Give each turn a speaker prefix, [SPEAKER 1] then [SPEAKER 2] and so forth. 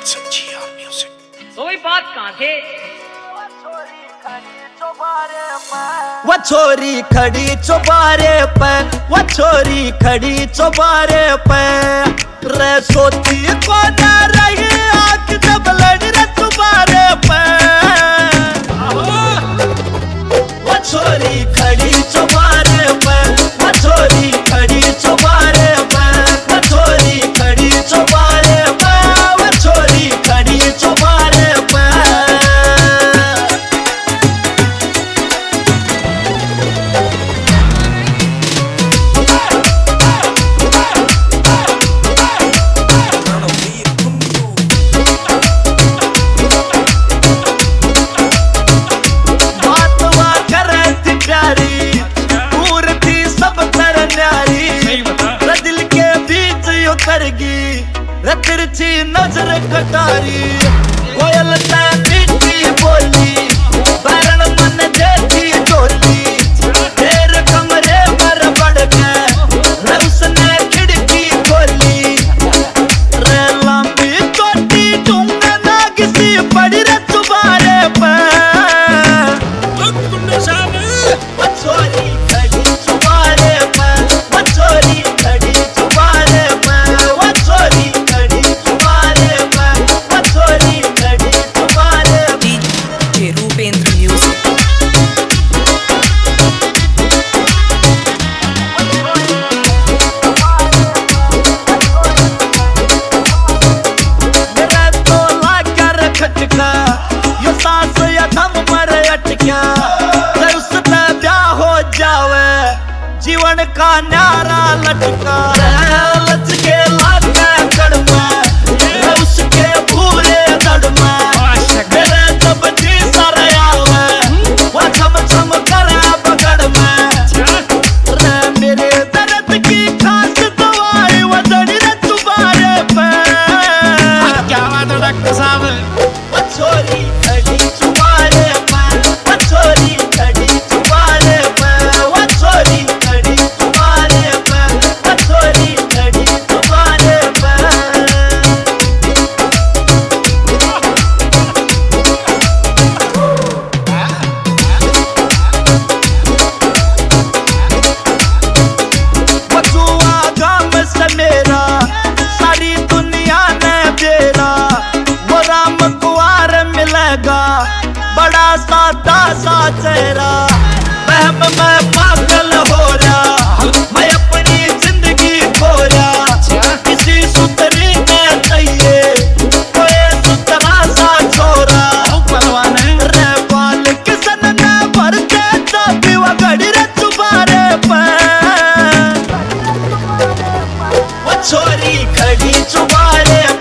[SPEAKER 1] तो वही बात कहाँ थे?
[SPEAKER 2] वो छोरी खड़ी चौबारे पे, वो छोरी खड़ी चौबारे पे, रे सोती को ना रही आँख जब लड़ रे चौबारे पे। वो छोरी खड़ी चौबारे पे, वो छोरी खड़ी चौबारे पे, वो छोरी खड़ी चौबारे पे, वो छोरी खड़ी चौबारे पे। तिरछी नजर कटारी कोयल मीठी बोली बैरन मन देखी डोली तेरे कमरे पर बढ़ के उसने खिड़की खोली रे लंबी चोटी डूंगा ना किसी बड़ी रे चुबारे पे। छोरी खड़ी चुबारे पे, वो छोरी खड़ी चुबारे पे, वो छोरी खड़ी चुबारे पे, वो छोरी खड़ी चुबारे पे।
[SPEAKER 3] DJ Rupendra music.
[SPEAKER 2] मेरा तो लाकर खटका यो सांस या दम पर अटका उससे ब्याह हो जावे जीवन का न्यारा लटका लच के लाके कड़मा उसके पूरे दड़मा मेरे जब जी सर आवे वो छम छम करे पकड़ में रे मेरे दर्द की खास दवाई वो जड़ी रे चुबारे पे।
[SPEAKER 4] क्या बात है डॉक्टर साहब?
[SPEAKER 2] वो छोरी खड़ी चुबारे पे, वो छोरी खड़ी चुबारे पे, वो छोरी खड़ी चुबारे पे, वो छोरी खड़ी चुबारे पे। वो जुआ गाम से मेरा सारी दुनिया ने बेरा वो राम कुआर मिलेगा बड़ा सादा सा चेहरा वहम में पागल हो रहा मैं अपनी जिंदगी खो रहा किसी सुतरी में चाहिए कोई सुतरा सा छोरा रे बाल किसन ने भरते चाबी वो घड़ी रे चुबारे पे। वो छोरी खड़ी चुबारे